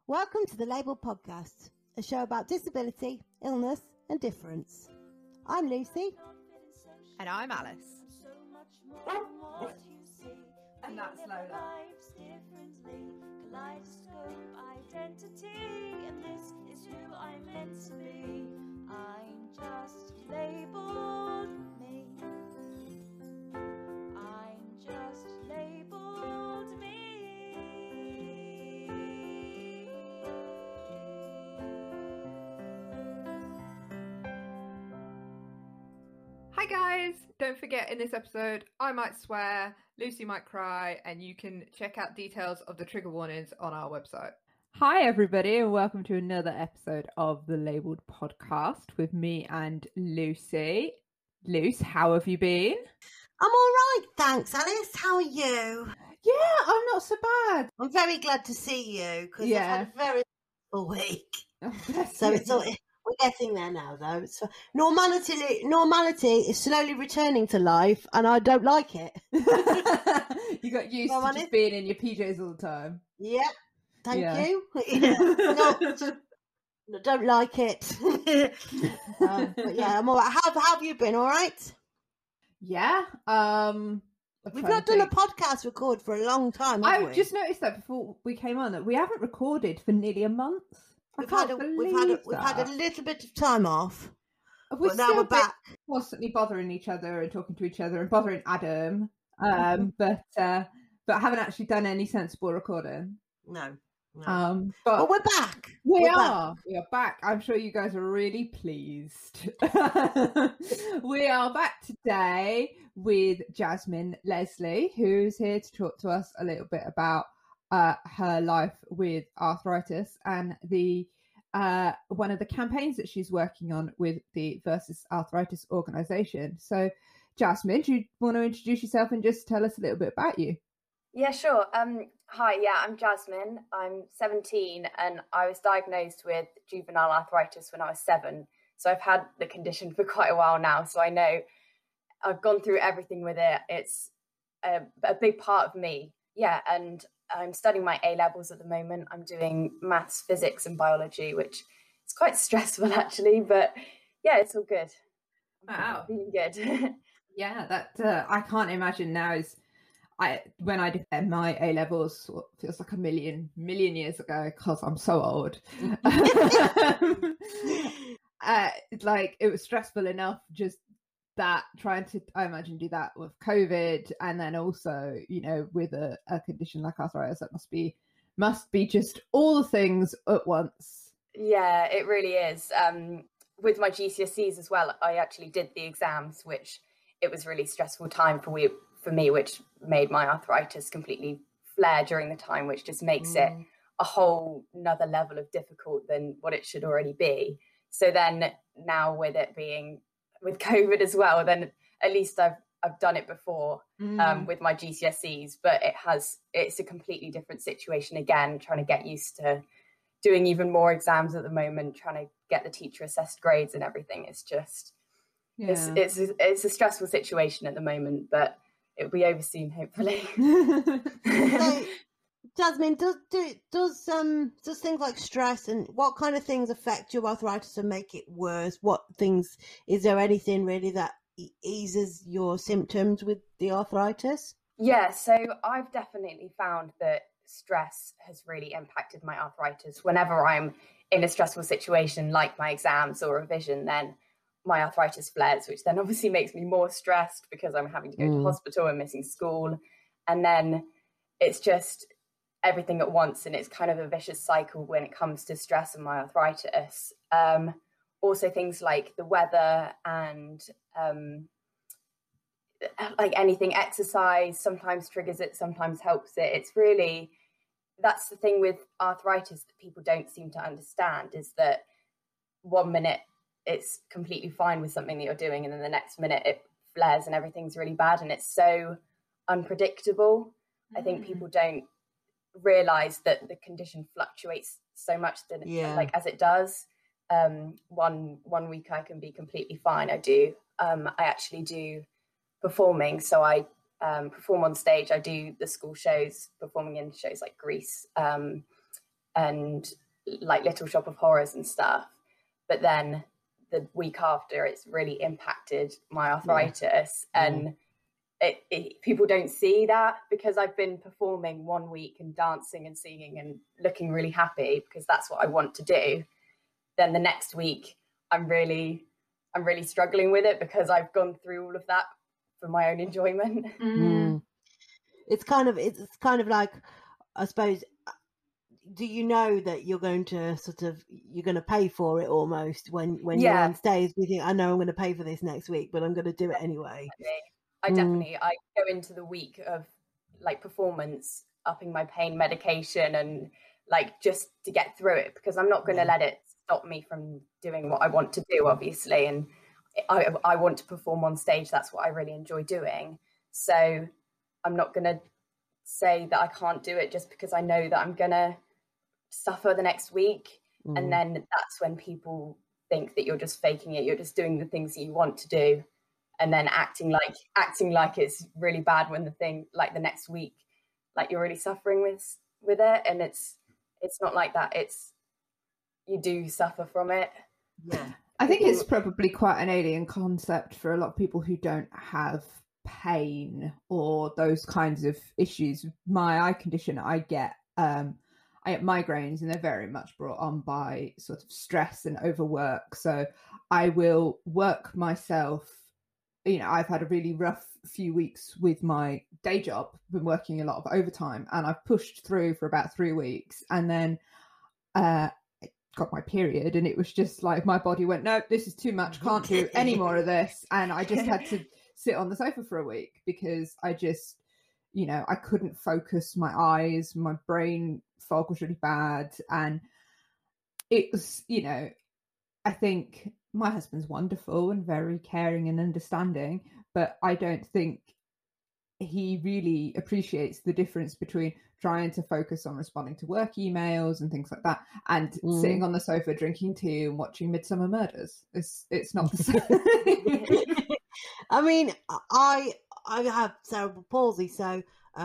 Welcome to the Label Podcast, a show about disability, illness and difference. I'm Lucy. And I'm Alice. And that's Lola. Kaleidoscope identity, and this is who I'm meant to be. I'm just labeled me. I'm just labeled me. Hi guys! Don't forget, in this episode, I might swear, Lucy might cry, and you can check out details of the trigger warnings on our website. Hi everybody, and welcome to another episode of the Labelled Podcast with me and Lucy. Luce, how have you been? I'm all right, thanks, Alice. How are you? Yeah, I'm not so bad. I'm very glad to see you because Yeah. I've had a very full week. Oh, bless So you. it's all, we're getting there now, though. It's, normality is slowly returning to life, and I don't like it. You got used Well, to honest- just being in your PJs all the time. Yep. Thank Yeah. you. Yeah. No, don't like it. But yeah, I'm all right. How have you been? All right. Yeah. I'm We've trying not to done a think. podcast record for a long time, have I've we? just noticed that before we came on that we haven't recorded for nearly a month. We've had a little bit of time off, We're but now still we're back. constantly bothering each other and talking to each other and bothering Adam. But I haven't actually done any sensible recording. No. But But we're back. we We're are back. I'm sure you guys are really pleased. We are back today with Jasmine Leslie, who's here to talk to us a little bit about her life with arthritis and the one of the campaigns that she's working on with the Versus Arthritis organisation. So, Jasmine, do you want to introduce yourself and just tell us a little bit about you? Yeah, sure. Hi, I'm Jasmine. I'm 17 and I was diagnosed with juvenile arthritis when I was 7. So I've had the condition for quite a while now. So I know I've gone through everything with it. It's a big part of me. Yeah, and I'm studying my A-levels at the moment. I'm doing maths, physics and biology, which is quite stressful actually, but yeah, it's all good. Wow. Feeling good. Yeah, that I can't imagine now is when I did my A levels, what feels like a million years ago because I'm so old. Like it was stressful enough just that trying to, I imagine, do that with COVID and then also, with a condition like arthritis, that must be just all the things at once. Yeah, it really is. With my GCSEs as well, I actually did the exams, which it was really stressful time for me, which made my arthritis completely flare during the time, which just makes it a whole another level of difficult than what it should already be. So then now with it being with COVID as well, then at least I've done it before with my GCSEs, but it's a completely different situation again, trying to get used to doing even more exams at the moment, trying to get the teacher assessed grades and everything. It's just it's a stressful situation at the moment, but it'll be over soon, hopefully. So, Jasmine, does things like stress and what kind of things affect your arthritis and make it worse? Is there anything really that eases your symptoms with the arthritis? Yeah, so I've definitely found that stress has really impacted my arthritis. Whenever I'm in a stressful situation like my exams or revision, then my arthritis flares, which then obviously makes me more stressed because I'm having to go to hospital and missing school. And then it's just everything at once. And it's kind of a vicious cycle when it comes to stress and my arthritis. Also things like the weather and like anything, exercise sometimes triggers it, sometimes helps it. It's really, that's the thing with arthritis that people don't seem to understand, is that 1 minute it's completely fine with something that you're doing and then the next minute it flares and everything's really bad, and it's so unpredictable. I think people don't realize that the condition fluctuates so much that like as it does. One week I can be completely fine. I actually do performing, so I perform on stage. I do the school shows, performing in shows like Grease, and like Little Shop of Horrors and stuff. But then the week after, it's really impacted my arthritis. And people don't see that, because I've been performing one week and dancing and singing and looking really happy because that's what I want to do. Then the next week, I'm really struggling with it because I've gone through all of that for my own enjoyment. It's kind of like, I suppose, do you know that you're going to pay for it almost when you're on stage? You think, I know I'm going to pay for this next week, but I'm going to do it anyway. I go into the week of like performance upping my pain medication and like just to get through it, because I'm not going to let it stop me from doing what I want to do, obviously. And I want to perform on stage. That's what I really enjoy doing. So I'm not going to say that I can't do it just because I know that I'm going to suffer the next week. And then that's when people think that you're just faking it. You're just doing the things that you want to do, and then acting like it's really bad when the thing, like the next week, like you're really suffering with it. And it's not like that. It's, you do suffer from it. Yeah. I think it's probably quite an alien concept for a lot of people who don't have pain or those kinds of issues. My eye condition, I get migraines, and they're very much brought on by sort of stress and overwork. So I will work myself. You know, I've had a really rough few weeks with my day job, been working a lot of overtime, and I've pushed through for about 3 weeks, and then got my period, and it was just like my body went, no, this is too much, can't do any more of this. And I just had to sit on the sofa for a week because I just, you know, I couldn't focus my eyes, my brain fog was really bad. And it was, you know, I think my husband's wonderful and very caring and understanding, but I don't think he really appreciates the difference between trying to focus on responding to work emails and things like that and sitting on the sofa drinking tea and watching Midsummer Murders. It's not the same. I mean, I have cerebral palsy, so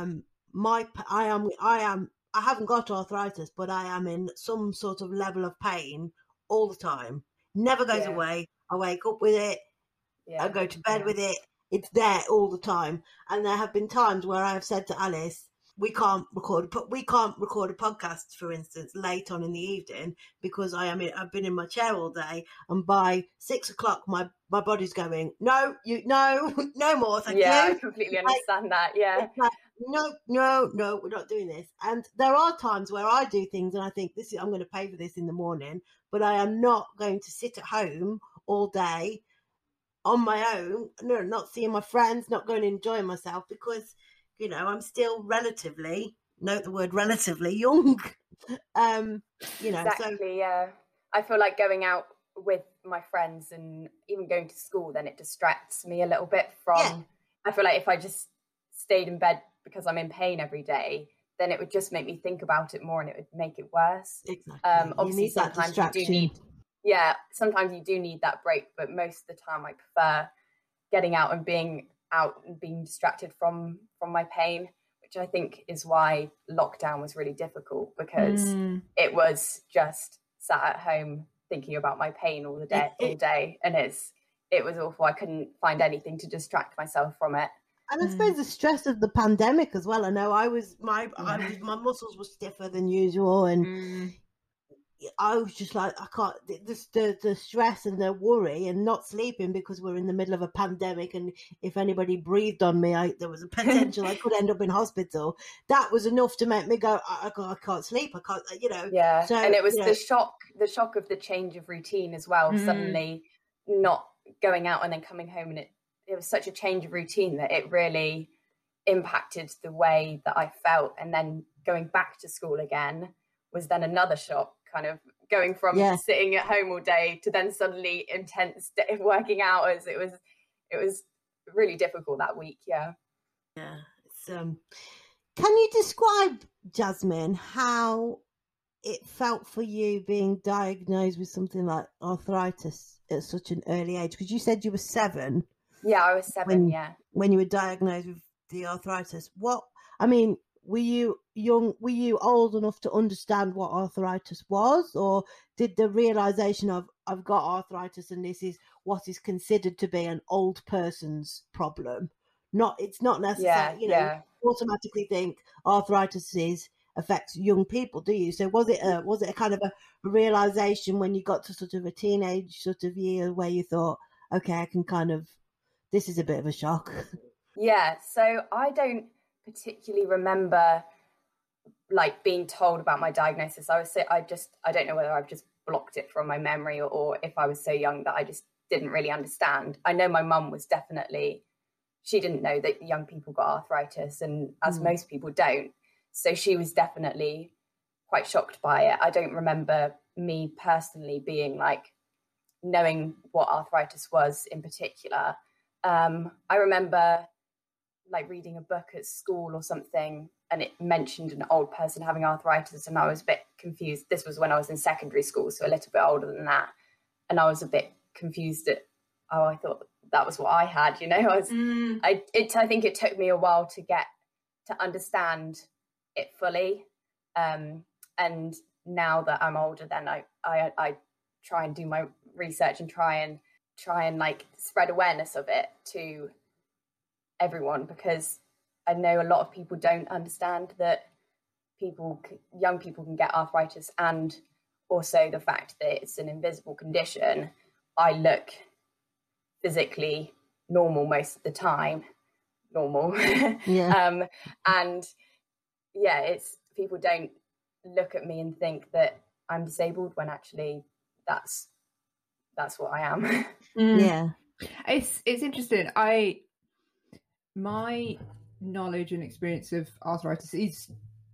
I haven't got arthritis, but I am in some sort of level of pain all the time. Never goes away. I wake up with it. I go to bed with it. It's there all the time. And there have been times where I have said to Alice, we can't record a podcast, for instance, late on in the evening because I've been in my chair all day, and by 6 o'clock my body's going, no more, thank you. I completely understand that. Yeah. Like, no, we're not doing this. And there are times where I do things and I think I'm going to pay for this in the morning, but I am not going to sit at home all day on my own, not seeing my friends, not going to enjoy myself because, you know, I'm still relatively, note the word relatively, young. You know, exactly, yeah. I feel like going out with my friends and even going to school, then it distracts me a little bit from, I feel like if I just stayed in bed because I'm in pain every day, then it would just make me think about it more and it would make it worse. Exactly. Obviously, sometimes you do need that break, but most of the time I prefer getting out and being distracted from my pain, which I think is why lockdown was really difficult, because it was just sat at home thinking about my pain all day, and it was awful. I couldn't find anything to distract myself from it. And I suppose the stress of the pandemic as well. I know my muscles were stiffer than usual, and I was just like, I can't. The stress and the worry and not sleeping because we're in the middle of a pandemic, and if anybody breathed on me, there was a potential I could end up in hospital. That was enough to make me go, I can't sleep. I can't, you know. Yeah, so, and it was the shock of the change of routine as well. Suddenly, not going out and then coming home, and it was such a change of routine that it really impacted the way that I felt. And then going back to school again was then another shock, kind of going from sitting at home all day to then suddenly intense working hours. It was really difficult that week. Yeah. It's, can you describe, Jasmine, how it felt for you being diagnosed with something like arthritis at such an early age? Because you said you were 7. Yeah, I was 7. When you were diagnosed with the arthritis, were you young? Were you old enough to understand what arthritis was, or did the realization of I've got arthritis and this is what is considered to be an old person's problem? It's not necessarily, you know, you automatically think arthritis affects young people, do you? So was it a kind of a realization when you got to sort of a teenage sort of year where you thought, okay, I can kind of, this is a bit of a shock? Yeah, so I don't particularly remember like being told about my diagnosis. I don't know whether I've just blocked it from my memory or if I was so young that I just didn't really understand. I know my mum was definitely, she didn't know that young people got arthritis, and as most people don't. So she was definitely quite shocked by it. I don't remember me personally being like knowing what arthritis was in particular. I remember like reading a book at school or something, and it mentioned an old person having arthritis, and I was a bit confused. This was when I was in secondary school, so a little bit older than that. And I was a bit confused at, I thought that was what I had, you know. I think it took me a while to understand it fully. And now that I'm older, then I try and do my research and try and like spread awareness of it to everyone, because I know a lot of people don't understand that young people can get arthritis, and also the fact that it's an invisible condition. I look physically normal most of the time, Yeah. And yeah, it's, people don't look at me and think that I'm disabled when actually that's what I am. Yeah. It's interesting. My knowledge and experience of arthritis is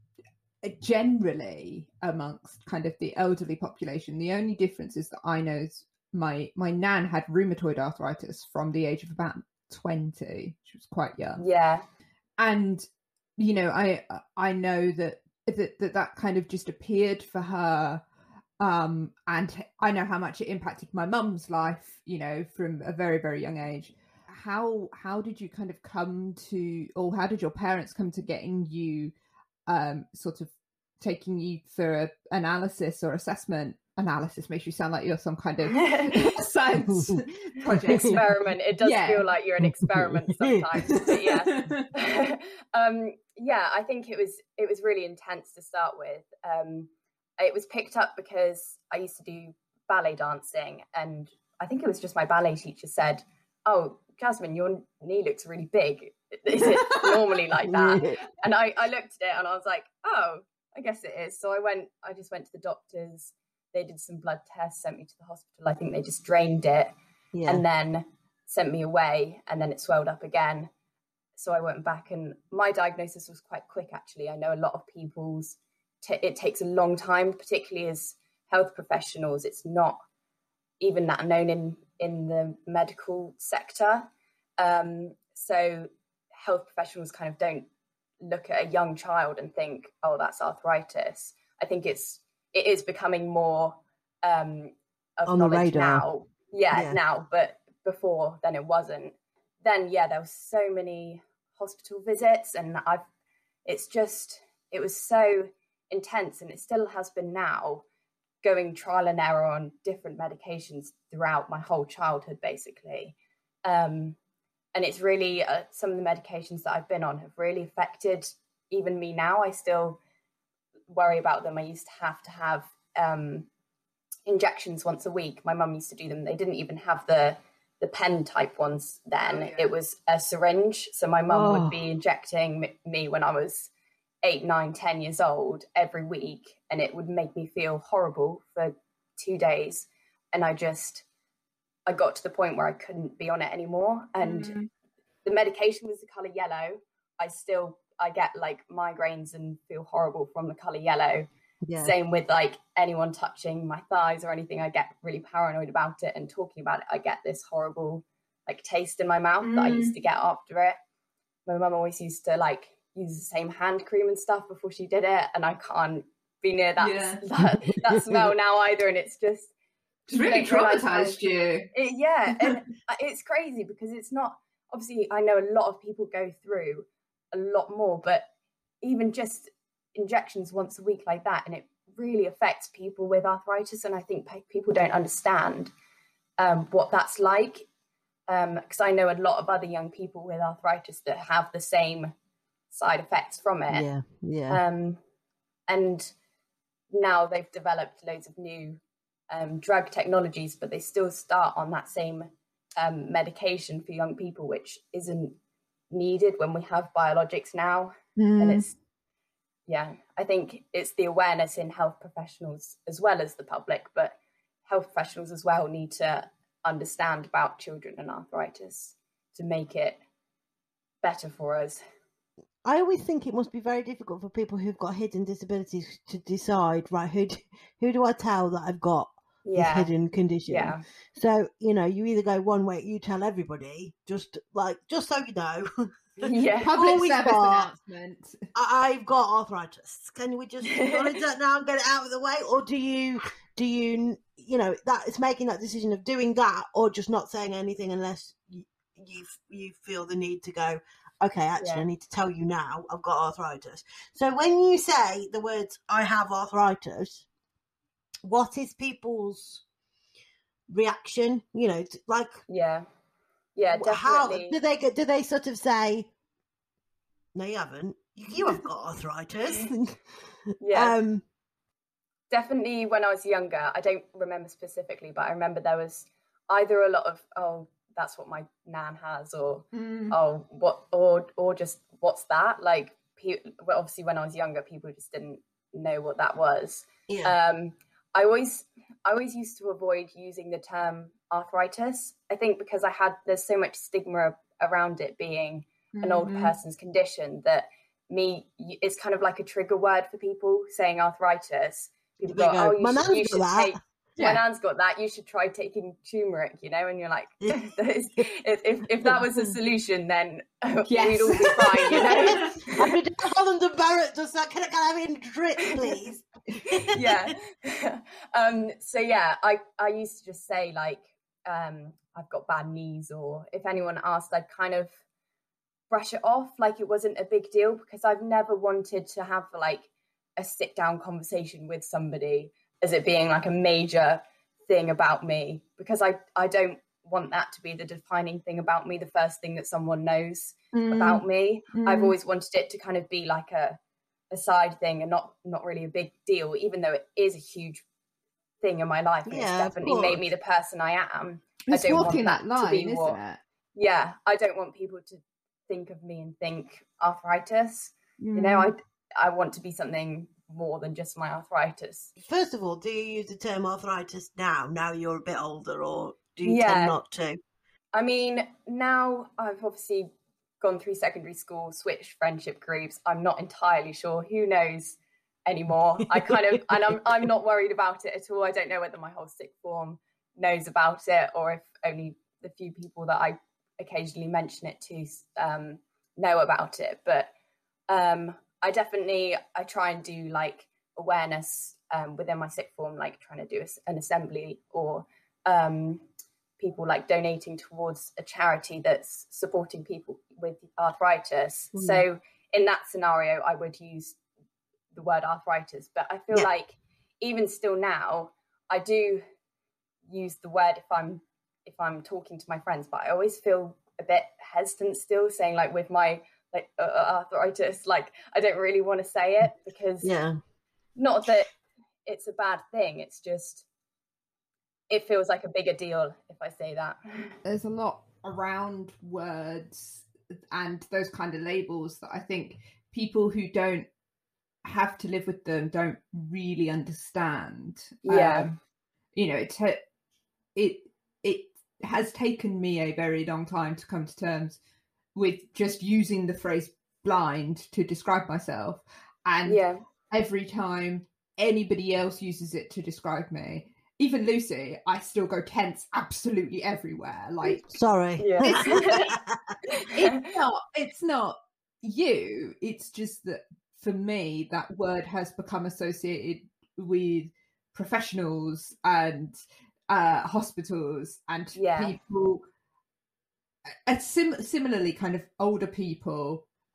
generally amongst kind of the elderly population. The only difference is that I know is my nan had rheumatoid arthritis from the age of about 20. She was quite young. Yeah. And you know, I know that kind of just appeared for her. And I know how much it impacted my mum's life, you know, from a very, very young age. How did you kind of come to, or how did your parents come to getting you sort of taking you for analysis or assessment? Analysis makes you sound like you're some kind of science project experiment. It does feel like you're an experiment sometimes, but yeah. Yeah, I think it was really intense to start with. It was picked up because I used to do ballet dancing, and I think it was just my ballet teacher said, "Oh, Jasmine, your knee looks really big. Is it normally like that?" And I looked at it and I was like, "Oh, I guess it is." So I just went to the doctors. They did some blood tests, sent me to the hospital. I think they just drained it, and then sent me away, and then it swelled up again. So I went back, and my diagnosis was quite quick, actually. I know a lot of people's, it takes a long time, particularly as health professionals. It's not even that known in the medical sector. So health professionals kind of don't look at a young child and think, oh, that's arthritis. I think it is becoming more of on knowledge the radar now. Now, but before then it wasn't. Then there was so many hospital visits, and it was so intense, and it still has been now, going trial and error on different medications throughout my whole childhood, basically. And it's really some of the medications that I've been on have really affected even me now. I still worry about them. I used to have injections once a week. My mum used to do them. They didn't even have the pen type ones then. Oh, yeah. It was a syringe. So my mum would be injecting me when I was 8, 9, 10 years old every week, and it would make me feel horrible for 2 days. And I got to the point where I couldn't be on it anymore. And the medication was the color yellow. I get like migraines and feel horrible from the color yellow. Yeah. Same with like anyone touching my thighs or anything. I get really paranoid about it, and talking about it, I get this horrible like taste in my mouth that I used to get after it. My mum always used to like use the same hand cream and stuff before she did it, and I can't be near that smell now either. And it's really traumatized you. And it's crazy because it's not, obviously I know a lot of people go through a lot more, but even just injections once a week like that, and it really affects people with arthritis. And I think people don't understand what that's like, because I know a lot of other young people with arthritis that have the same side effects from it. And now they've developed loads of new drug technologies, but they still start on that same medication for young people, which isn't needed when we have biologics now. And it's, I think it's the awareness in health professionals as well as the public, but health professionals as well need to understand about children and arthritis to make it better for us. I always think it must be very difficult for people who've got hidden disabilities to decide, right, who do I tell that I've got this hidden condition? So, you know, you either go one way, you tell everybody, just so you know. Public service announcement. I've got arthritis. Can we just acknowledge that now and get it out of the way? Or do you, you know, that it's making that decision of doing that or just not saying anything unless you feel the need to go, okay, actually, I need to tell you now I've got arthritis. So when you say the words, I have arthritis, what is people's reaction? You know, like... Yeah, definitely. How do they sort of say, no, you haven't. You have got arthritis. Definitely when I was younger, I don't remember specifically, but I remember there was either a lot of, oh, that's what my nan has, or oh, what, or just what's that? Like, obviously, when I was younger, people just didn't know what that was. I always used to avoid using the term arthritis. I think because there's so much stigma around it being an old person's condition that it's kind of like a trigger word for people saying arthritis. People go, oh, you should take. My nan's got that. You should try taking turmeric, you know. And you're like, if that was a solution, then we'd all be fine, you know. I'd be Holland and Barrett. Just like, can I have it in drip, please? So I used to just say like, I've got bad knees, or if anyone asked, I'd kind of brush it off like it wasn't a big deal, because I've never wanted to have like a sit down conversation with somebody as it being like a major thing about me, because I don't want that to be the defining thing about me, the first thing that someone knows about me. I've always wanted it to kind of be like a side thing and not really a big deal, even though it is a huge thing in my life, and it's definitely made me the person I am. It's I don't walking want that line, to be isn't it? Yeah, I don't want people to think of me and think arthritis. You know, I want to be something more than just my arthritis. First of all, do you use the term arthritis now you're a bit older, or do you tend not to? I mean, now I've obviously gone through secondary school, switched friendship groups. I'm not entirely sure. Who knows anymore? I kind of, and I'm not worried about it at all. I don't know whether my whole sixth form knows about it, or if only the few people that I occasionally mention it to know about it. But I try and do like awareness within my sixth form, like trying to do an assembly, or people like donating towards a charity that's supporting people with arthritis. So in that scenario, I would use the word arthritis. But I feel like even still now, I do use the word if I'm talking to my friends, but I always feel a bit hesitant still saying like with my arthritis, like I don't really want to say it, because not that it's a bad thing, it's just it feels like a bigger deal if I say that. There's a lot around words and those kind of labels that I think people who don't have to live with them don't really understand. You know, it has taken me a very long time to come to terms with just using the phrase blind to describe myself, and every time anybody else uses it to describe me, even Lucy, I still go tense absolutely everywhere. Like, sorry, it's not you. It's just that for me, that word has become associated with professionals and hospitals and people. Similarly, kind of older people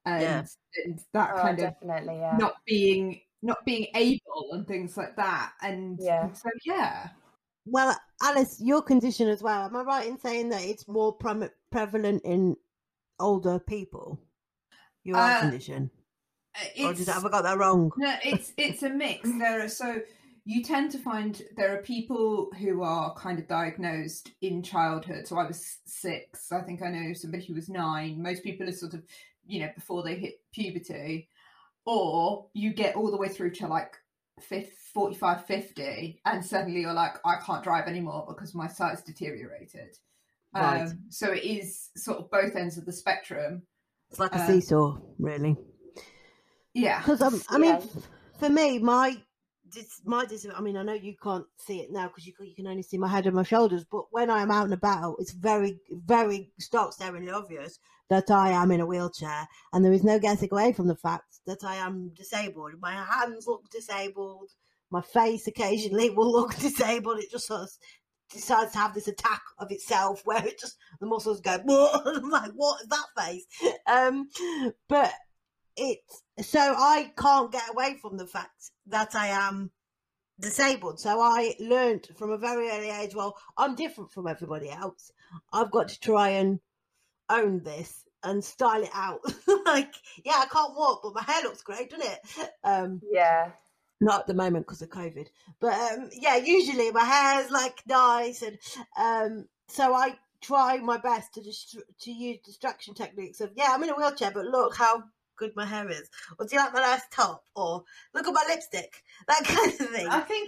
and that kind of definitely, yeah. not being able and things like that. And so Well, Alice, your condition as well. Am I right in saying that it's more prevalent in older people? Your eye condition, or have I got that wrong? No, it's a mix. You tend to find there are people who are kind of diagnosed in childhood. So I was 6. I think I know somebody who was 9. Most people are sort of, before they hit puberty, or you get all the way through to like 45, 50, and suddenly you're like, I can't drive anymore because my sight's deteriorated. Right. So it is sort of both ends of the spectrum. It's like a seesaw, really. Yeah. Because I mean, for me, my I mean, I know you can't see it now because you can only see my head and my shoulders, but when I'm out and about, it's very, very stark, staringly obvious that I am in a wheelchair, and there is no getting away from the fact that I am disabled. My hands look disabled, my face occasionally will look disabled. It just sort of decides to have this attack of itself where it just, the muscles go, I'm like, what is that face? But so I can't get away from the fact that I am disabled. So I learned from a very early age, well, I'm different from everybody else. I've got to try and own this and style it out. Like, yeah, I can't walk, but my hair looks great, doesn't it? Yeah. Not at the moment because of COVID, but yeah, usually my hair's like nice, and so I try my best to use distraction techniques of, yeah, I'm in a wheelchair, but look how good my hair is, or do you like my nice top, or look at my lipstick, that kind of thing. I think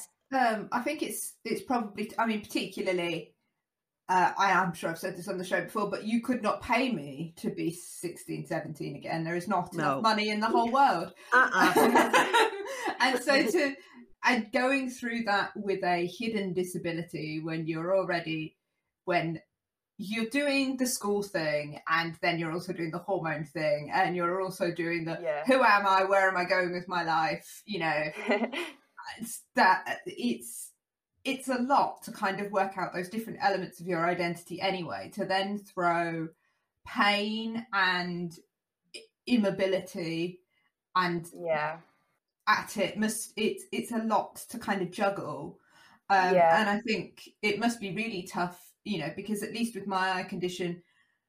it's probably, I mean, particularly, I am sure I've said this on the show before, but you could not pay me to be 16, 17 again. There is not enough money in the whole world. And so and going through that with a hidden disability when you're doing the school thing, and then you're also doing the hormone thing, and you're also doing the who am I, where am I going with my life, it's a lot to kind of work out those different elements of your identity anyway, to then throw pain and immobility and at it it's a lot to kind of juggle. And I think it must be really tough, because at least with my eye condition,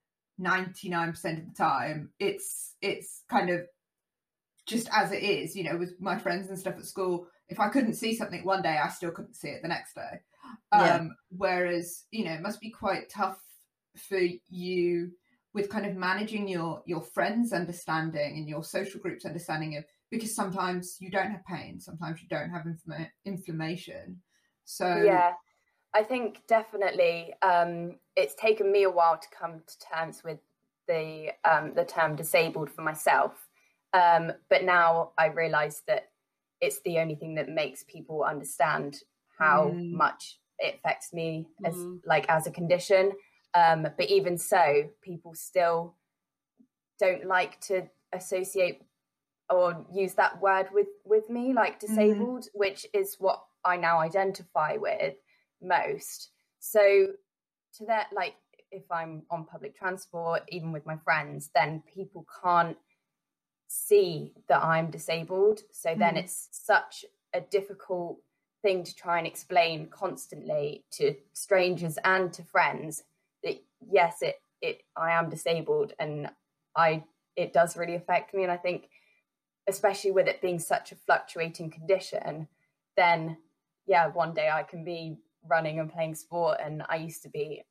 99% of the time it's kind of just as it is, with my friends and stuff at school. If I couldn't see something one day, I still couldn't see it the next day. Whereas, it must be quite tough for you with kind of managing your friends' understanding and your social group's understanding of, because sometimes you don't have pain, sometimes you don't have inflammation. So I think definitely it's taken me a while to come to terms with the term disabled for myself. But now I realise that it's the only thing that makes people understand how much it affects me as a condition. But even so, people still don't like to associate or use that word with me, like disabled, which is what I now identify with most. So to that, like, if I'm on public transport, even with my friends, then people can't see that I'm disabled. So then it's such a difficult thing to try and explain constantly to strangers and to friends that yes, I am disabled, and it does really affect me. And I think, especially with it being such a fluctuating condition, then one day I can be running and playing sport, and I used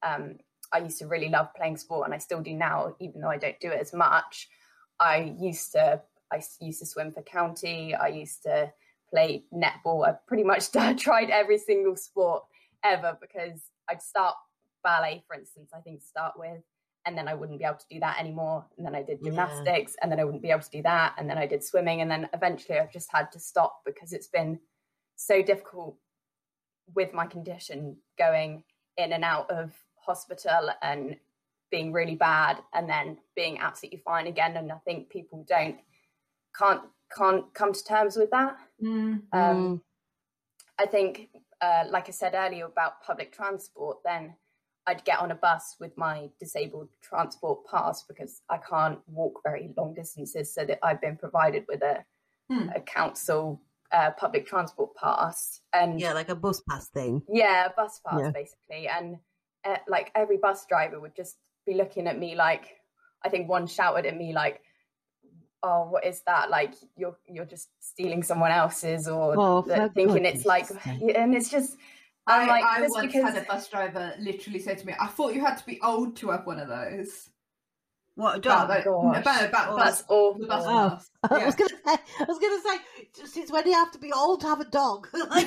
to really love playing sport, and I still do now, even though I don't do it as much. I used to swim for county. I used to play netball. I pretty much tried every single sport ever, because I'd start ballet, for instance, I think to start with, and then I wouldn't be able to do that anymore. And then I did gymnastics, and then I wouldn't be able to do that. And then I did swimming. And then eventually I've just had to stop because it's been so difficult with my condition, going in and out of hospital and being really bad and then being absolutely fine again. And I think people can't come to terms with that. I think, like I said earlier about public transport, then I'd get on a bus with my disabled transport pass because I can't walk very long distances, so that I've been provided with a council public transport pass. And Yeah, like a bus pass thing. yeah, a bus pass Yeah. basically. And like every bus driver would just be looking at me like, I think one shouted at me like, "Oh, what is that? Like you're just stealing someone else's," or Oh, for thinking it's like, goodness sake. and it's just. I'm like, I just once because had a bus driver literally say to me, "I thought you had to be old to have one of those." What, a About dog? the, gosh. about the That's bus, awful. the bus Oh. pass. I Yeah. was gonna say, since when do you have to be old to have a dog?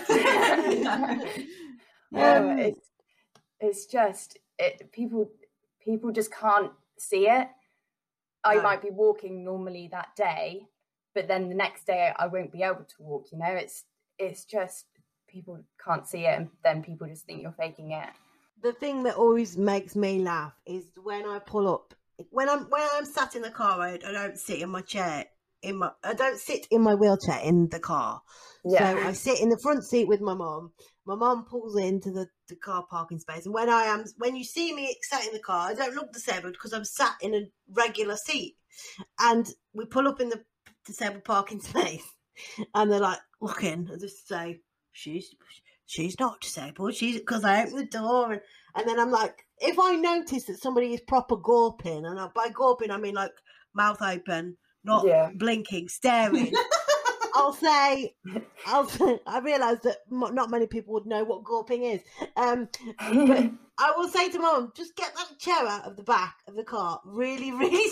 Yeah, it's just people just can't see it. I No. might be walking normally that day, but then the next day I won't be able to walk. You know, it's just people can't see it, and then people just think you're faking it. The thing that always makes me laugh is when I pull up. When I'm sat in the car, I don't sit in my chair. I don't sit in my wheelchair in the car. Yeah. So I sit in the front seat with my mum. My mum pulls into the car parking space, and when you see me sat in the car, I don't look disabled because I'm sat in a regular seat. And we pull up in the disabled parking space, and they're like looking. I just say, she's not disabled. She's because I open the door, and then I'm like, if I notice that somebody is proper gawping, and by gawping I mean like mouth open, not Yeah. blinking, staring. I realise that not many people would know what gawping is. But I will say to Mum, just get that chair out of the back of the car really, really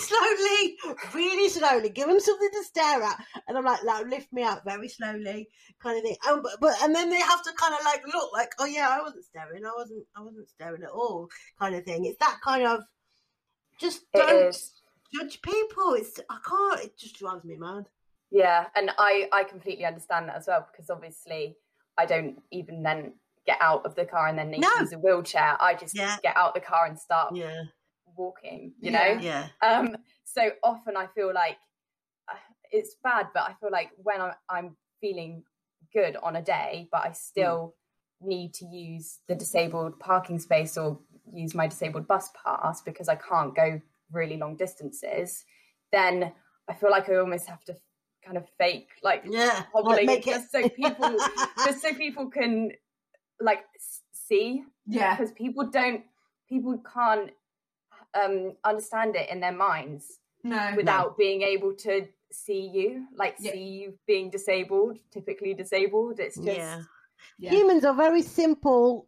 slowly. Give them something to stare at. And I'm like, lift me out very slowly, kind of thing. And then they have to kind of like look like, oh yeah, I wasn't staring. I wasn't staring at all, kind of thing. It's that kind of just It don't is. judge people. It just drives me mad. Yeah, and I completely understand that as well, because obviously I don't even then get out of the car and then need to use a wheelchair. I just get out the car and start walking, you know? Yeah. So often I feel like it's bad, but I feel like when I'm feeling good on a day, but I still need to use the disabled parking space or use my disabled bus pass because I can't go really long distances, then I feel like I almost have to kind of fake hobbling just so people can like see, because people can't understand it in their minds without being able to see you, see you being typically disabled. It's just humans are very simple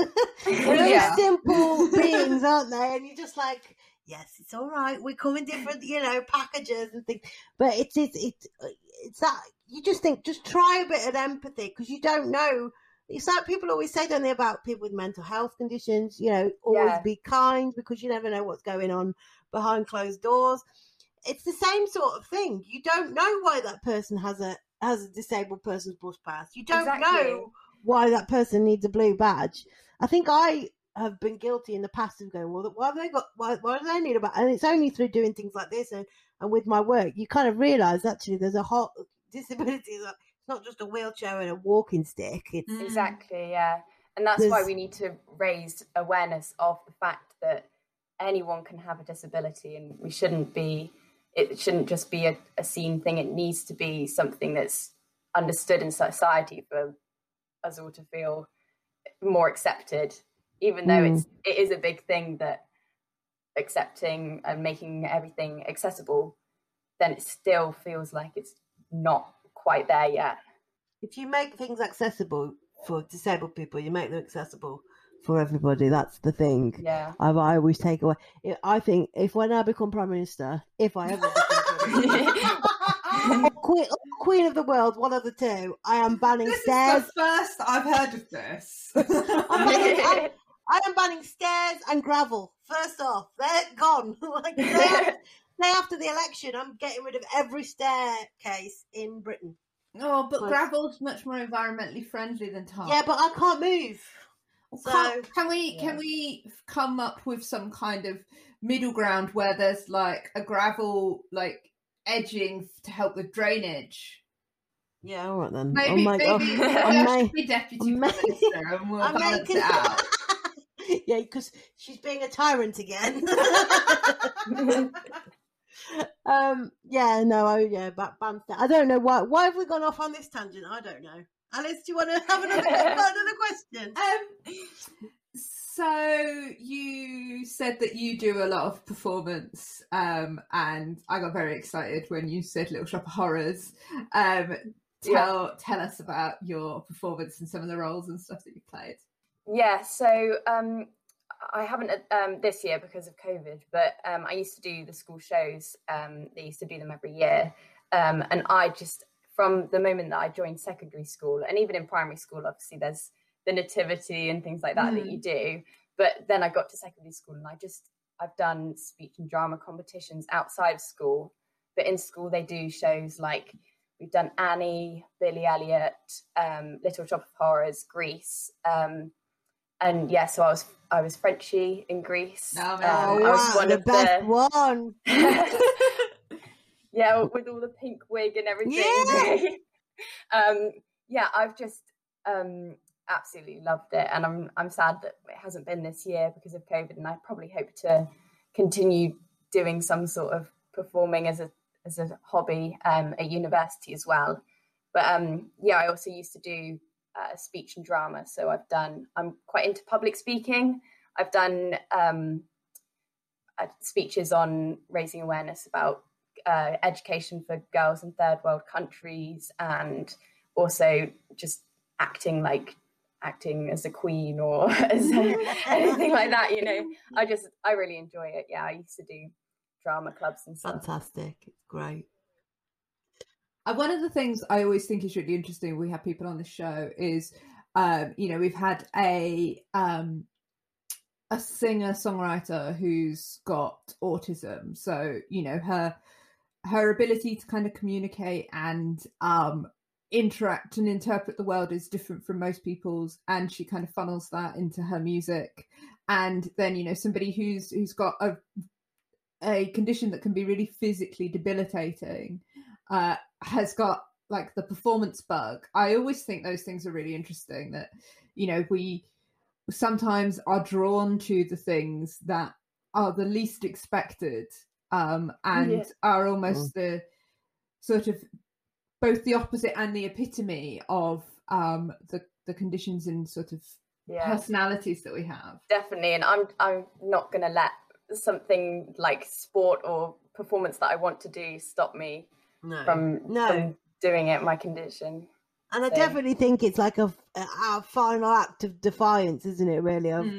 simple beings, aren't they? And you're just like, yes, it's all right. We come in different, packages and things. But it's that you just think, just try a bit of empathy, because you don't know. It's like people always say, don't they, about people with mental health conditions, always be kind, because you never know what's going on behind closed doors. It's the same sort of thing. You don't know why that person has a disabled person's bus pass. You don't know why that person needs a blue badge. I think I have been guilty in the past of going, well, why do they need a badge? And it's only through doing things like this and with my work, you kind of realise actually there's a whole disability. It's not just a wheelchair and a walking stick. It's exactly, yeah. And that's why we need to raise awareness of the fact that anyone can have a disability, and it shouldn't just be a seen thing. It needs to be something that's understood in society for us all to feel more accepted, even though it is a big thing, that accepting and making everything accessible, then it still feels like it's not quite there yet. If you make things accessible for disabled people, you make them accessible for everybody. That's the thing. Yeah. I always take away. I think when I become Prime Minister, if I ever become Prime Minister, Queen of the world, one of the two, I am banning stairs. This is the first I've heard of this. I am banning stairs and gravel. First off, they're gone. Day after the election, I'm getting rid of every staircase in Britain. Oh, but gravel's much more environmentally friendly than tar. Yeah, but I can't move. So can we come up with some kind of middle ground where there's like a gravel edging to help with drainage? Yeah, all right then. Maybe I should be deputy minister and we'll balance it out. Yeah, because she's being a tyrant again. Bamstead. I don't know why have we gone off on this tangent? I don't know. Alice, do you want to have another question? So you said that you do a lot of performance, and I got very excited when you said Little Shop of Horrors. Tell us about your performance and some of the roles and stuff that you played. Yeah, so I haven't this year because of COVID, but I used to do the school shows. They used to do them every year, and I just, from the moment that I joined secondary school, and even in primary school, obviously there's the nativity and things like that that you do. But then I got to secondary school, and I've done speech and drama competitions outside of school, but in school they do shows like we've done Annie, Billy Elliot, Little Shop of Horrors, Grease, and yeah, so I was Frenchie in Grease. I was was one the of best one. Yeah, with all the pink wig and everything. Yeah, I've just absolutely loved it, and I'm sad that it hasn't been this year because of COVID, and I probably hope to continue doing some sort of performing as a hobby at university as well. But yeah, I also used to do speech and drama, so I'm quite into public speaking. I've done speeches on raising awareness about education for girls in third world countries, and also just acting as a queen or as anything like that, you know. I really enjoy it. Yeah, I used to do drama clubs and stuff. Fantastic. It's great. One of the things I always think is really interesting when we have people on the show is, we've had a singer-songwriter who's got autism. So, her ability to kind of communicate and interact and interpret the world is different from most people's, and she kind of funnels that into her music. And then, somebody who's got a condition that can be really physically debilitating has got like the performance bug. I always think those things are really interesting, that we sometimes are drawn to the things that are the least expected, and are almost the sort of both the opposite and the epitome of the conditions and sort of personalities that we have. Definitely, and I'm not going to let something like sport or performance that I want to do stop me from doing it, my condition. And I definitely think it's like a final act of defiance, isn't it? Really, of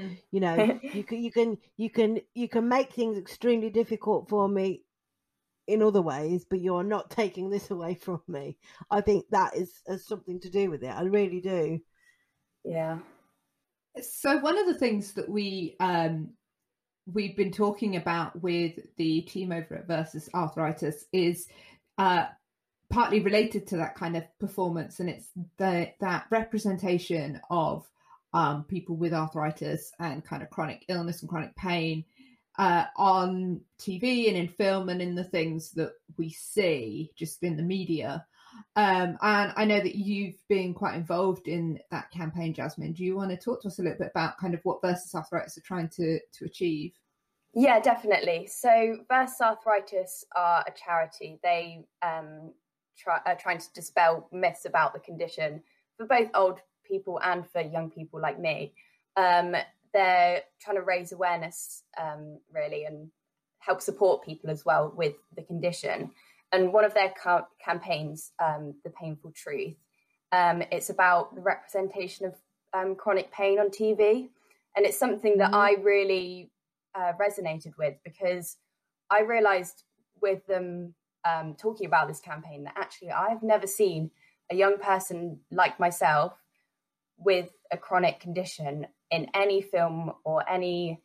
you can make things extremely difficult for me in other ways, but you're not taking this away from me. I think that has something to do with it. I really do. Yeah. So one of the things that we've been talking about with the team over at Versus Arthritis is partly related to that kind of performance, and it's that representation of people with arthritis and kind of chronic illness and chronic pain on TV and in film and in the things that we see just in the media. And I know that you've been quite involved in that campaign, Jasmine. Do you want to talk to us a little bit about kind of what Versus Arthritis are trying to achieve? Yeah, definitely. So Versus Arthritis are a charity. They are trying to dispel myths about the condition for both old people and for young people like me. They're trying to raise awareness, really, and help support people as well with the condition. And one of their campaigns, The Painful Truth, it's about the representation of chronic pain on TV. And it's something that I really resonated with, because I realised with them talking about this campaign that actually I've never seen a young person like myself with a chronic condition in any film or any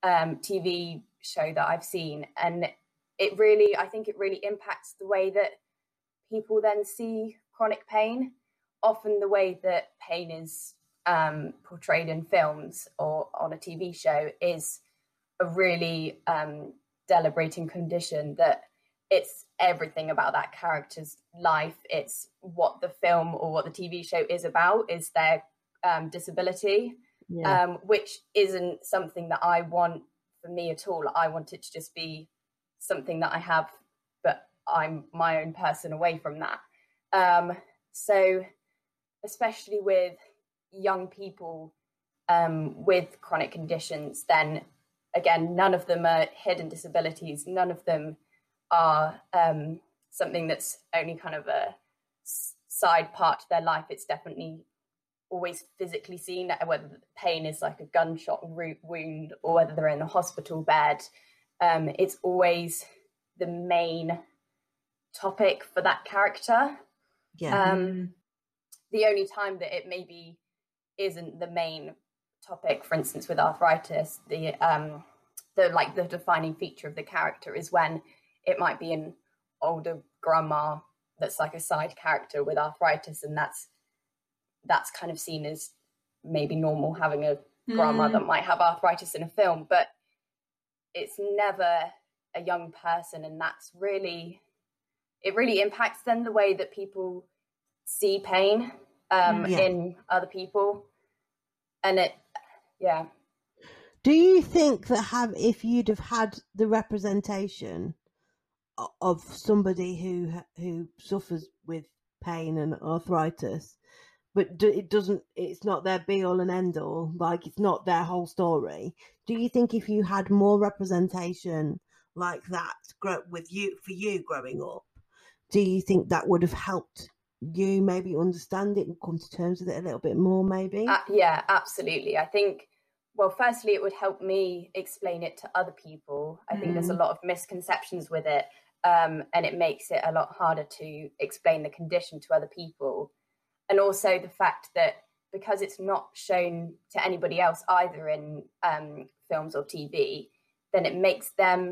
TV show that I've seen. And I think it really impacts the way that people then see chronic pain. Often the way that pain is portrayed in films or on a TV show is a really celebrating condition, that it's everything about that character's life. It's what the film or what the TV show is about, is their disability. which isn't something that I want for me at all. I want it to just be something that I have, but I'm my own person away from that. So especially with young people with chronic conditions, then again, none of them are hidden disabilities. None of them are something that's only kind of a side part to their life. It's definitely always physically seen, whether the pain is like a gunshot wound or whether they're in a hospital bed. It's always the main topic for that character. The only time that it maybe isn't the main topic, for instance, with arthritis, the defining feature of the character is when it might be an older grandma that's like a side character with arthritis, and that's kind of seen as maybe normal, having a grandma that might have arthritis in a film, but it's never a young person, and that's really, it really impacts then the way that people see pain in other people. And do you think that if you'd have had the representation of somebody who suffers with pain and arthritis, but it's not their be all and end all, like it's not their whole story, do you think if you had more representation like that for you growing up, do you think that would have helped you maybe understand it and come to terms with it a little bit more, maybe? Yeah, absolutely. I think, well, firstly, it would help me explain it to other people. I think there's a lot of misconceptions with it, and it makes it a lot harder to explain the condition to other people. And also the fact that because it's not shown to anybody else either in films or TV, then it makes them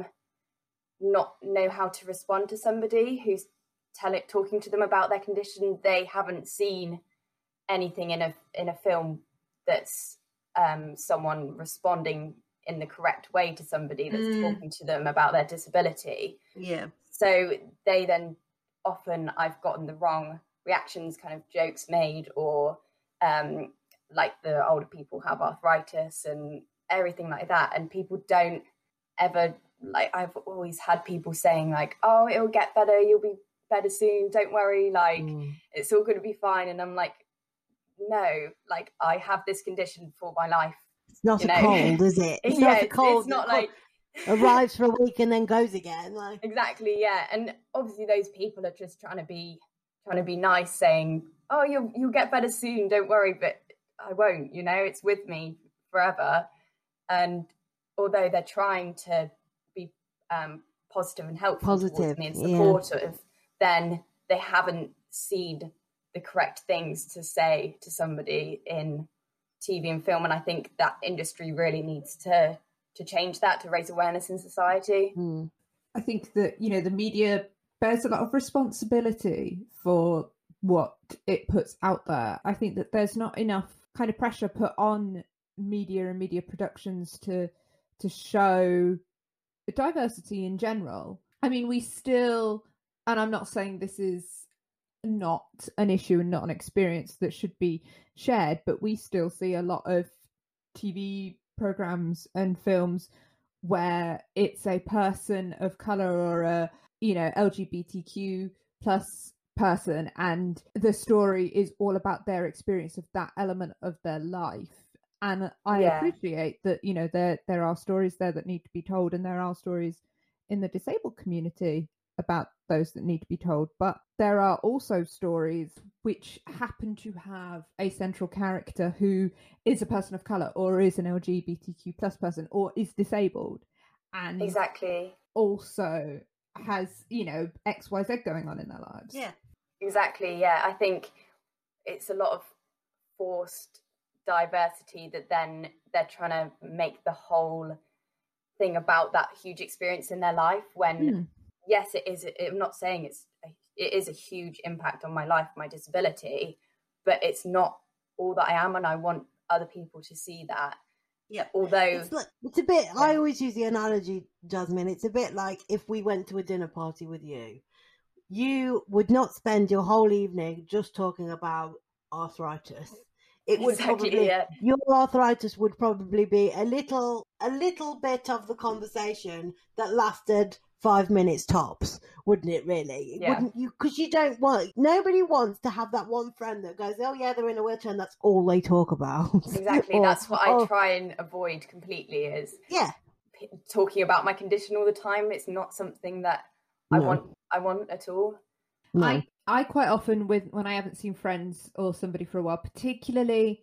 not know how to respond to somebody who's talking to them about their condition. They haven't seen anything in a film that's someone responding in the correct way to somebody that's talking to them about their disability. Yeah. So they then often, I've gotten the wrong reactions, kind of jokes made, or like the older people have arthritis and everything like that, and people don't ever, like, I've always had people saying like, oh, it'll get better, you'll be better soon, don't worry, like it's all going to be fine. And I'm like, no, like I have this condition for my life. It's not a cold, is it? It's not a cold. It's not like arrives for a week and then goes again. Like. Exactly, yeah. And obviously those people are just trying to be nice, saying, oh, you'll get better soon, don't worry. But I won't, it's with me forever. And although they're trying to be positive and helpful towards me and supportive, then they haven't seen the correct things to say to somebody in TV and film. And I think that industry really needs to change that, to raise awareness in society. I think that, the media bears a lot of responsibility for what it puts out there. I think that there's not enough kind of pressure put on media and media productions to show diversity in general. I mean, we still, and I'm not saying this is not an issue and not an experience that should be shared, but we still see a lot of TV programs and films where it's a person of color or a LGBTQ plus person, and the story is all about their experience of that element of their life. And I appreciate that there are stories there that need to be told, and there are stories in the disabled community about those that need to be told, but there are also stories which happen to have a central character who is a person of color or is an LGBTQ plus person or is disabled, and exactly also has XYZ going on in their lives. Exactly. I think it's a lot of forced diversity that then they're trying to make the whole thing about that huge experience in their life, when yes, it is. I'm not saying it is a huge impact on my life, my disability, but it's not all that I am, and I want other people to see that. Yeah. Although it's a bit, I always use the analogy, Jasmine, it's a bit like if we went to a dinner party with you, you would not spend your whole evening just talking about arthritis. it would Exactly, probably yeah. your arthritis would probably be a little bit of the conversation that lasted 5 minutes tops, wouldn't it? Really, Yeah. wouldn't you? Because nobody wants to have that one friend that goes, "Oh yeah, they're in a wheelchair," and that's all they talk about. Exactly. Or, That's what I "Oh, try and avoid completely, is yeah, talking about my condition all the time. It's not something that I want at all. no. I quite often, when I haven't seen friends or somebody for a while, particularly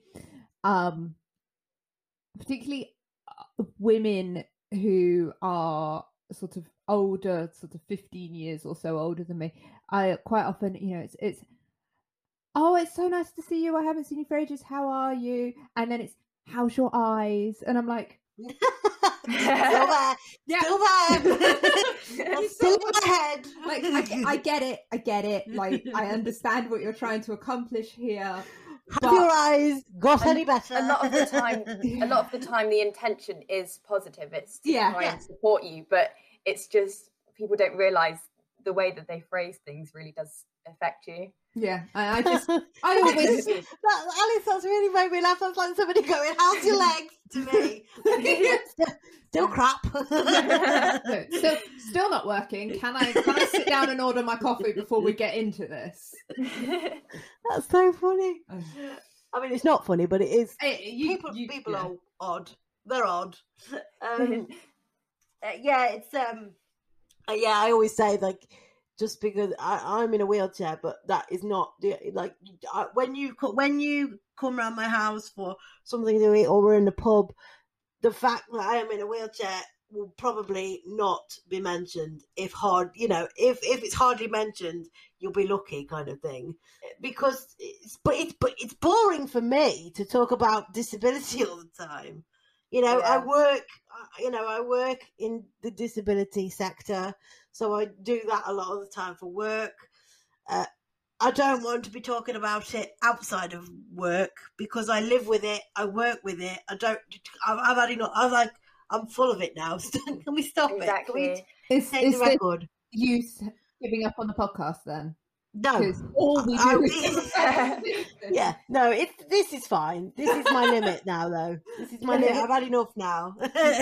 women who are sort of older, sort of 15 years or so older than me, I quite often, it's oh, it's so nice to see you. I haven't seen you for ages. How are you? And then it's, how's your eyes? And I'm like, Still there. yeah. Still there. That's still in my head. Like, I get it. Like, I understand what you're trying to accomplish here. Have your eyes got any better? A lot of the time, the intention is positive. It's to try and support you, but it's just people don't realise the way that they phrase things really does affect you. Yeah, I always Alice, that's really made me laugh. That's like somebody going, "How's your legs?" to me. Still crap. No, still not working. Can I sit down and order my coffee before we get into this? That's so funny. I mean, it's not funny, but it is. People yeah. are odd. They're odd. It's I always say, like, just because I'm in a wheelchair, but that is not when you come around my house for something to eat or we're in the pub, the fact that I am in a wheelchair will probably not be mentioned. If it's hardly mentioned, you'll be lucky, kind of thing. Because it's boring for me to talk about disability all the time. I work in the disability sector, so I do that a lot of the time for work. I don't want to be talking about it outside of work because I live with it, I work with it. I've had enough. I'm full of it now. Can we stop Exactly. it? Can we take the record? You giving up on the podcast then? No. Because all we do is yeah, no, this is fine. This is my limit now, though. This is my limit. I've had enough now.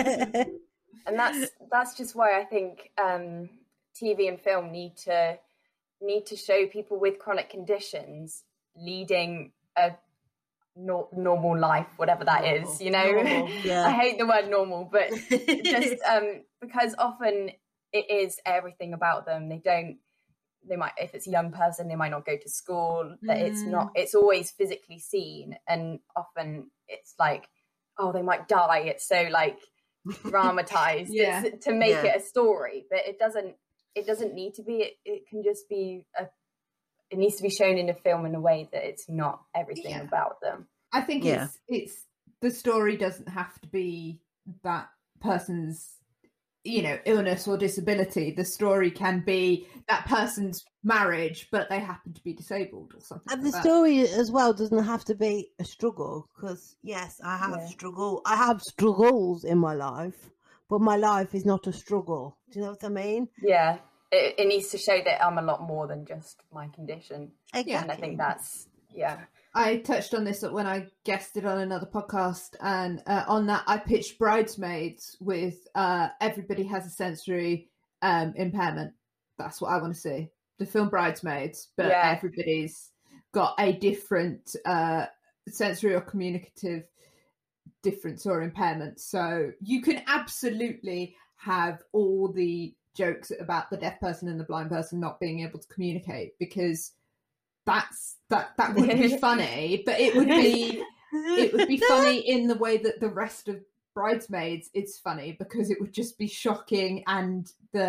And that's just why I think TV and film need to show people with chronic conditions leading a normal life, whatever that is. Normal, yeah. I hate the word normal, but just because often it is everything about them. They might, if it's a young person, they might not go to school. That it's always physically seen, and often it's like, oh, they might die. It's so like dramatized to make it a story, but it doesn't need to be. It can just be it needs to be shown in a film in a way that it's not everything about them. I think it's the story doesn't have to be that person's illness or disability. The story can be that person's marriage, but they happen to be disabled or something. And the story as well doesn't have to be a struggle, because yes, I have struggle. I have struggles in my life, but my life is not a struggle. Do you know what I mean? Yeah, it needs to show that I'm a lot more than just my condition. Exactly. And I think that's I touched on this when I guested on another podcast, and on that I pitched Bridesmaids with everybody has a sensory impairment. That's what I want to see. The film Bridesmaids, but everybody's got a different sensory or communicative difference or impairment. So you can absolutely have all the jokes about the deaf person and the blind person not being able to communicate, because that would be funny, but it would be funny in the way that the rest of Bridesmaids it's funny, because it would just be shocking and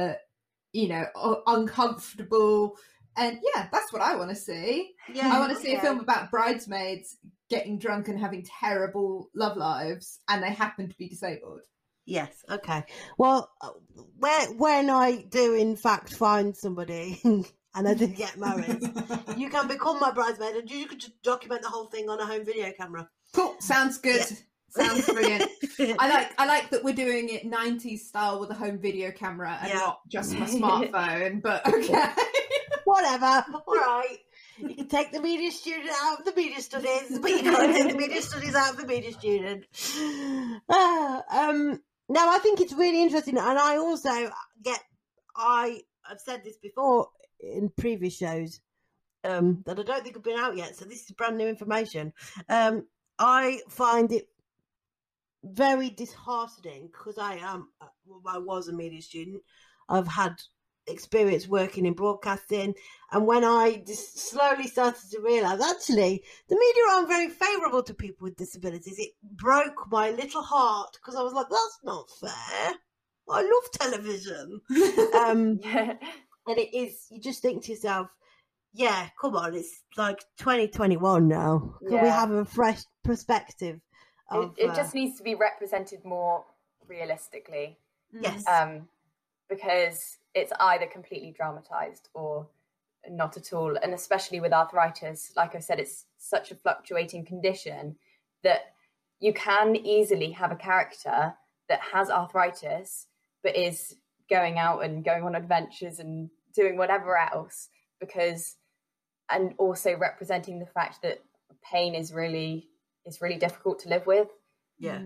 uncomfortable, and that's what I want to see. I want to see a film about bridesmaids getting drunk and having terrible love lives, and they happen to be disabled. Yes. Okay. Well, when I do in fact find somebody and I do get married, you can become my bridesmaid, and you could just document the whole thing on a home video camera. Cool. Sounds good. Yeah. Sounds brilliant. I like that we're doing it 90s style with a home video camera and not just my smartphone. But okay, whatever. All right. You can take the media student out of the media studies, but you can't take the media studies out of the media student. No, I think it's really interesting, and I also I've said this before in previous shows that I don't think have been out yet, so this is brand new information. I find it very disheartening because I was a media student. I've had experience working in broadcasting, and when I just slowly started to realise actually the media aren't very favourable to people with disabilities, it broke my little heart because I was like, that's not fair. I love television. And it is, you just think to yourself, yeah, come on, it's like 2021 now. Can we have a fresh perspective? It just needs to be represented more realistically. Yes. Because it's either completely dramatized or not at all. And especially with arthritis, like I said, it's such a fluctuating condition that you can easily have a character that has arthritis but is going out and going on adventures and doing whatever else, and also representing the fact that pain is really difficult to live with. Yeah.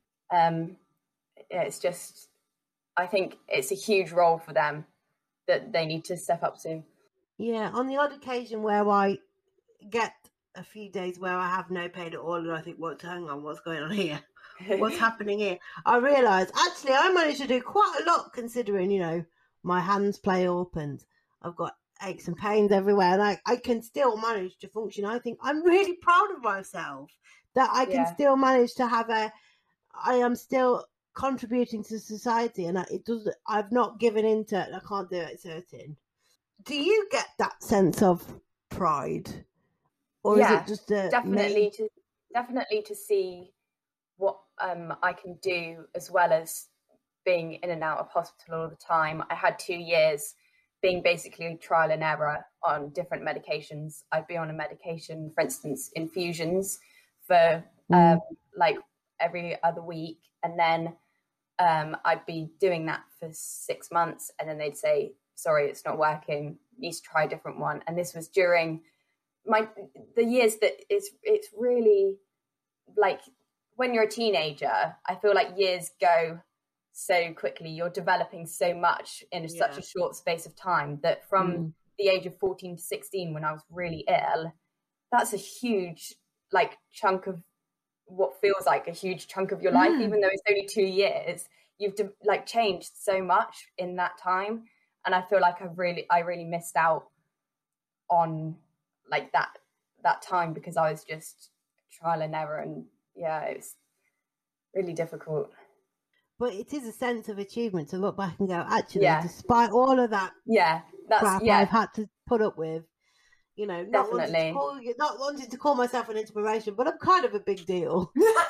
It's just, I think it's a huge role for them that they need to step up to. Yeah, on the odd occasion where I get a few days where I have no pain at all and I think, hang on, what's going on here? What's happening here? I realise, actually, I managed to do quite a lot considering, my hands play up and I've got aches and pains everywhere and I can still manage to function. I think I'm really proud of myself that I can still manage to I am still contributing to society, and I've not given into it. I can't do it certain. Do you get that sense of pride, or is it just definitely to see what I can do, as well as being in and out of hospital all the time? I had 2 years being basically trial and error on different medications. I'd be on a medication, for instance, infusions for like every other week, and then I'd be doing that for 6 months, and then they'd say, sorry, it's not working, you need to try a different one. And this was during the years that it's really like, when you're a teenager, I feel like years go so quickly. You're developing so much in such a short space of time, that from the age of 14 to 16, when I was really ill, that's a huge chunk of what feels like a huge chunk of your life, even though it's only 2 years. You've changed so much in that time, and I feel like I really missed out on that time, because I was just trial and error, and it was really difficult. But it is a sense of achievement to look back and go, actually, despite all of that crap I've had to put up with, not wanting to call myself an inspiration, but I'm kind of a big deal.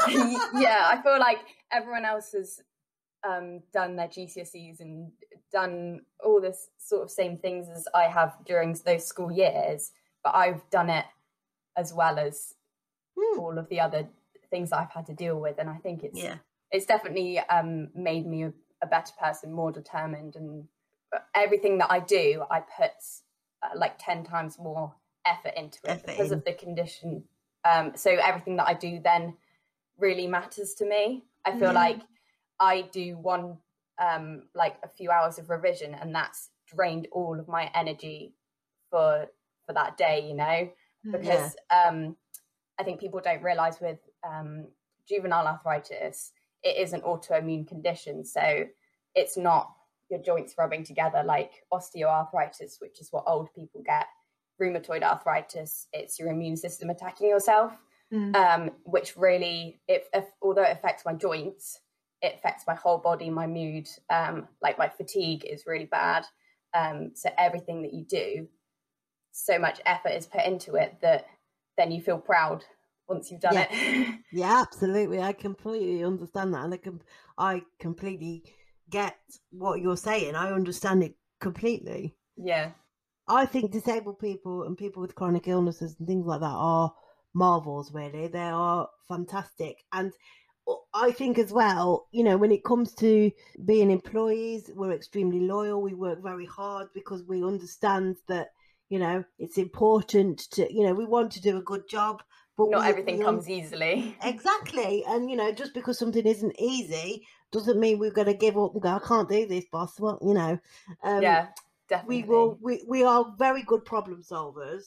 I feel like everyone else has done their GCSEs and done all this sort of same things as I have during those school years, but I've done it as well as all of the other things I've had to deal with, and I think it's definitely made me a better person, more determined, and everything that I do, I put 10 times more effort into it because of the condition. So everything that I do then really matters to me. I feel like I do one a few hours of revision, and that's drained all of my energy for that day, because I think people don't realize with juvenile arthritis, it is an autoimmune condition, so it's not your joints rubbing together like osteoarthritis, which is what old people get. Rheumatoid arthritis, it's your immune system attacking yourself, which really, although it affects my joints, it affects my whole body, my mood, my fatigue is really bad. So everything that you do, so much effort is put into it that then you feel proud once you've done it. Yeah, absolutely. I completely understand that, and I completely get what you're saying. I understand it completely. Yeah. I think disabled people and people with chronic illnesses and things like that are marvels, really. They are fantastic. And I think as well, when it comes to being employees, we're extremely loyal. We work very hard because we understand that, You know, it's important to, you know, we want to do a good job, but Not everything comes easily. Exactly. And, you know, just because something isn't easy doesn't mean we're going to give up and go, I can't do this, boss. Well, you know, Yeah, definitely. We are very good problem solvers,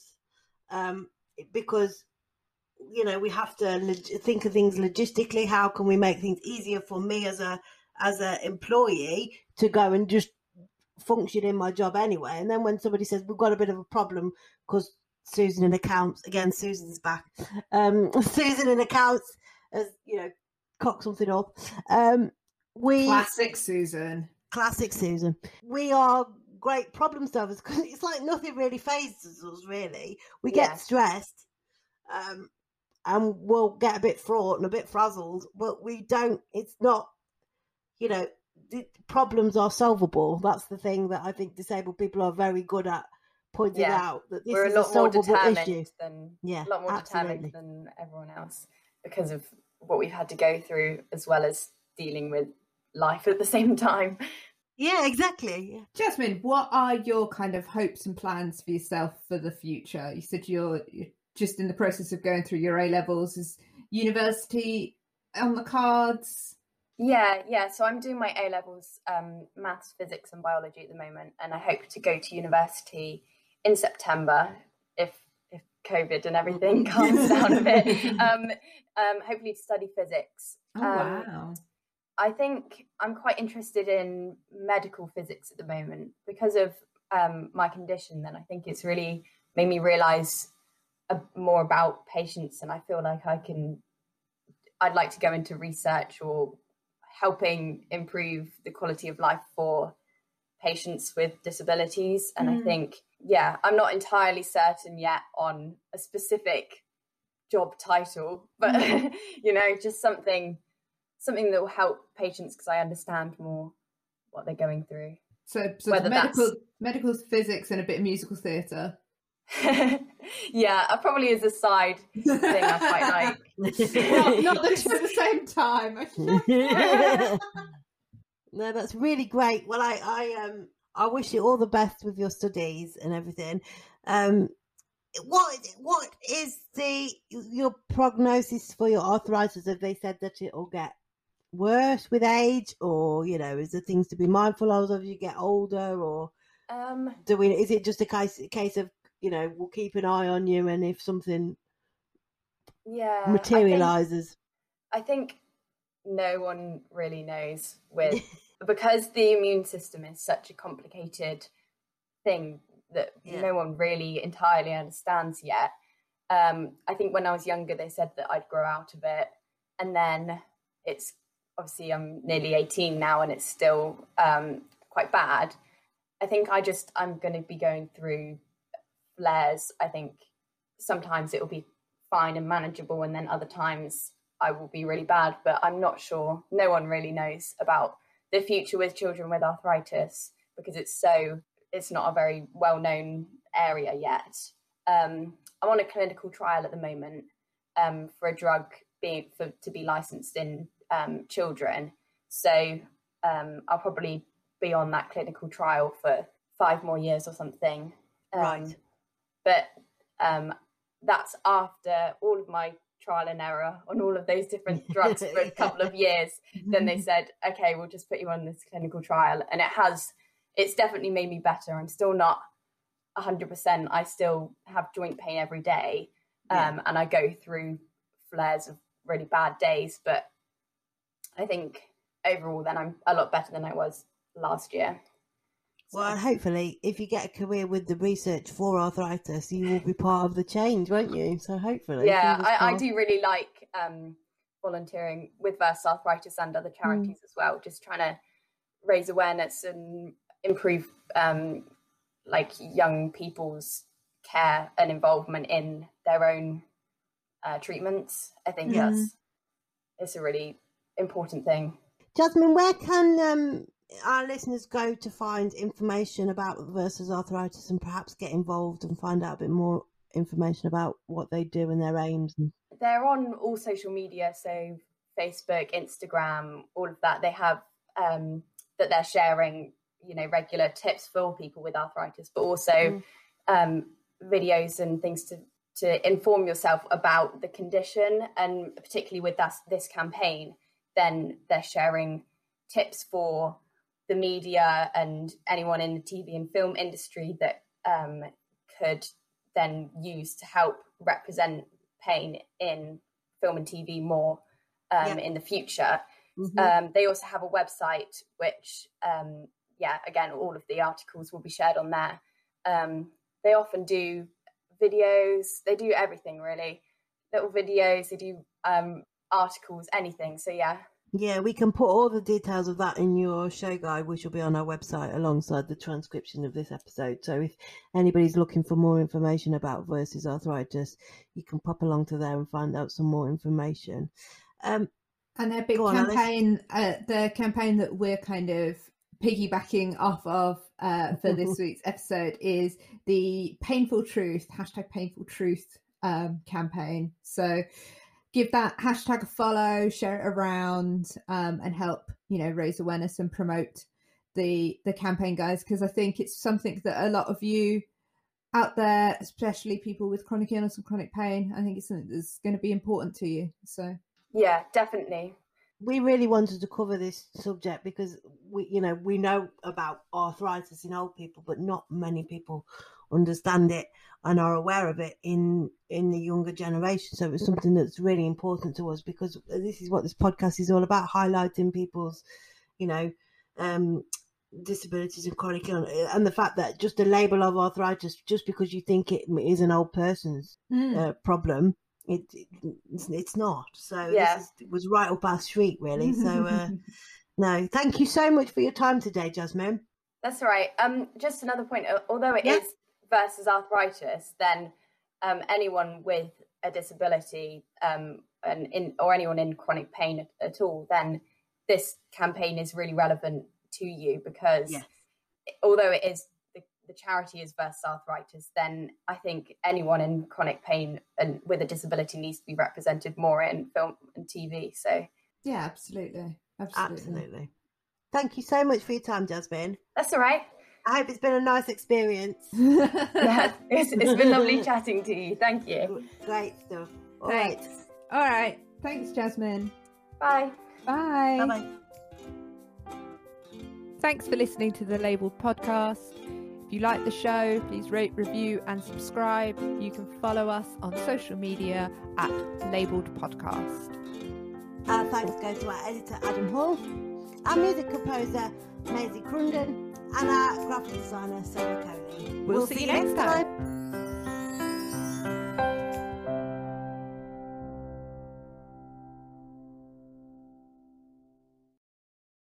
because, you know, we have to think of things logistically. How can we make things easier for me as a employee to go and just function in my job anyway? And then when somebody says we've got a bit of a problem because Susan in accounts, again, Susan's back. Susan in accounts has, you know, cocked something up. Classic Susan. Classic Susan. We are great problem solvers because it's like nothing really phases us, really. We get stressed, and we'll get a bit fraught and a bit frazzled, but we don't, it's not, you know, the problems are solvable. That's the thing that I think disabled people are very good at pointing out, that this We're is a lot more determined issue. than Yeah, a lot more absolutely. determined than everyone else because of what we've had to go through, as well as dealing with life at the same time. Yeah, exactly. Jasmine, what are your kind of hopes and plans for yourself for the future? You said you're just in the process of going through your A-levels. Is university on the cards? Yeah. So I'm doing my A-levels, maths, physics and biology at the moment, and I hope to go to university in September if COVID and everything calms down a bit. Hopefully to study physics. Oh, wow. I think I'm quite interested in medical physics at the moment because of my condition. Then I think it's really made me realise more about patients, and I feel like I'd like to go into research or helping improve the quality of life for patients with disabilities. And I think, I'm not entirely certain yet on a specific job title, but you know, just something that will help patients because I understand more what they're going through. So medical physics and a bit of musical theatre. Yeah, probably is a side thing I quite like. not the two at the same time. No, that's really great. Well, I wish you all the best with your studies and everything. What is your prognosis for your arthritis? Have they said that it will get worse with age, or, you know, is there things to be mindful of as you get older, or is it just a case of, you know, we'll keep an eye on you, and if something materializes? I think no one really knows because the immune system is such a complicated thing that no one really entirely understands yet. I think when I was younger, they said that I'd grow out of it, and then it's obviously I'm nearly 18 now, and it's still quite bad. I think I'm going to be going through flares. I think sometimes it will be fine and manageable, and then other times I will be really bad, but I'm not sure. No one really knows about the future with children with arthritis because it's not a very well-known area yet. I'm on a clinical trial at the moment for a drug to be licensed in children. So I'll probably be on that clinical trial for 5 more years or something. Right. But that's after all of my trial and error on all of those different drugs for a couple of years. Then they said, okay, we'll just put you on this clinical trial. And it's definitely made me better. I'm still not 100%. I still have joint pain every day. And I go through flares of really bad days. But I think overall then I'm a lot better than I was last year. Well, hopefully, if you get a career with the research for arthritis, you will be part of the change, won't you? So hopefully. Yeah, I do really like volunteering with Versus Arthritis and other charities as well, just trying to raise awareness and improve like young people's care and involvement in their own treatments. I think it's a really important thing. Jasmine, where can our listeners go to find information about Versus Arthritis and perhaps get involved and find out a bit more information about what they do and their aims? They're on all social media, so Facebook, Instagram, all of that. They have that they're sharing, you know, regular tips for people with arthritis, but also videos and things to inform yourself about the condition, and particularly with this campaign, then they're sharing tips for the media and anyone in the TV and film industry that could then use to help represent pain in film and TV more in the future. They also have a website which, again, all of the articles will be shared on there. They often do videos, they do everything really, little videos, they do articles, anything. So yeah, we can put all the details of that in your show guide, which will be on our website alongside the transcription of this episode. So if anybody's looking for more information about Versus Arthritis, you can pop along to there and find out some more information. And their big campaign, the campaign that we're kind of piggybacking off of for this week's episode is the Painful Truth, #PainfulTruth campaign. So give that hashtag a follow, share it around, and help, raise awareness and promote the campaign, guys, because I think it's something that a lot of you out there, especially people with chronic illness and chronic pain, I think it's something that's going to be important to you. So yeah, definitely. We really wanted to cover this subject because we know about arthritis in old people, but not many people understand it and are aware of it in the younger generation. So it's something that's really important to us, because this is what this podcast is all about, highlighting people's, disabilities and chronic illness, and the fact that just the label of arthritis, just because you think it is an old person's problem, it's not. So this was right up our street, really. So no, thank you so much for your time today, Jasmine. That's all right. Just another point, although it is Versus Arthritis, then anyone with a disability or anyone in chronic pain at all, then this campaign is really relevant to you, because although it is the charity is Versus Arthritis, then I think anyone in chronic pain and with a disability needs to be represented more in film and TV. So yeah, absolutely. Thank you so much for your time, Jasmine. That's all right. I hope it's been a nice experience. Yeah, it's been lovely chatting to you. Thank you. Great stuff. Thanks. All right. Thanks, Jasmine. Bye. Bye. Bye-bye. Thanks for listening to the Labelled Podcast. If you like the show, please rate, review and subscribe. You can follow us on social media at Labelled Podcast. Our thanks go to our editor Adam Hall, our music composer Maisie Crunden, and our graphic designer Sarah Coley. We'll see you next time.